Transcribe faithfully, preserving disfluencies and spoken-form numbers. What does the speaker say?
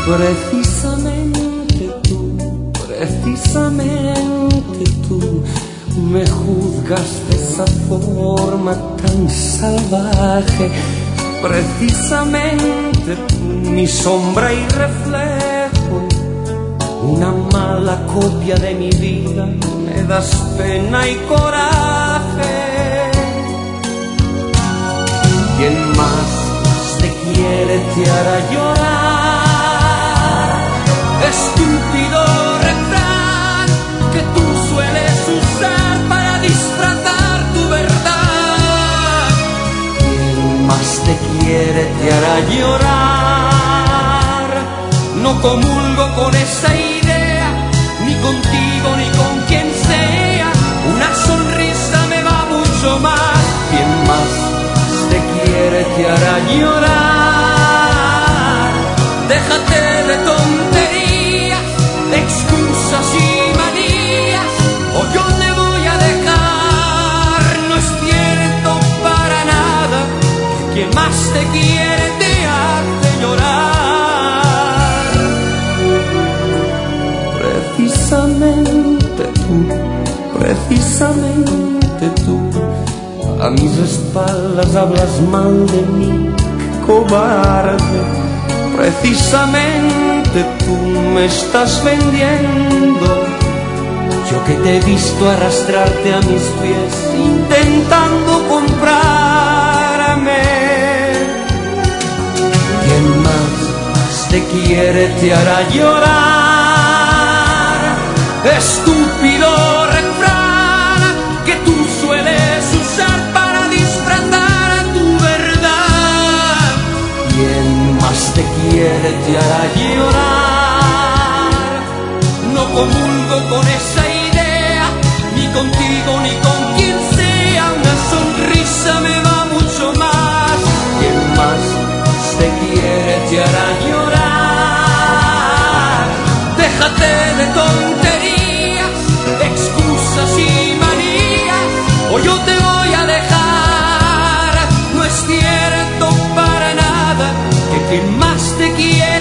Precisamente tú, precisamente tú me juzgas de esa forma tan salvaje. Precisamente tú, mi sombra y reflejo, una mala copia de mi vida, me das pena y coraje. Quien más te quiere te hará llorar, estúpido refrán que tú sueles usar para disfrazar tu verdad. Quien más te quiere te hará llorar, no comulgo con esa idea, ni contigo ni con quien sea, una sonrisa me va mucho más. Quien más te quiere te hará llorar, déjate de tonterías, de excusas y manías, o yo te voy a dejar. No es cierto para nada, quien más te quiere te hace llorar. Precisamente tú, precisamente tú, a mis espaldas hablas mal de mí, cobarde. Precisamente tú me estás vendiendo, yo que te he visto arrastrarte a mis pies intentando comprarme. Quien más te quiere te hará llorar, estúpido refrán que tú sueles usar para disfrazar tu verdad. Quien más te quiere te hará llorar, no comulgo con esa idea, ni contigo ni con quien sea, una sonrisa me va mucho más. Quien más te quiere te hará llorar, déjate de tonterías, excusas y manías, o yo te voy a dejar. No es cierto para nada que quien más te quiere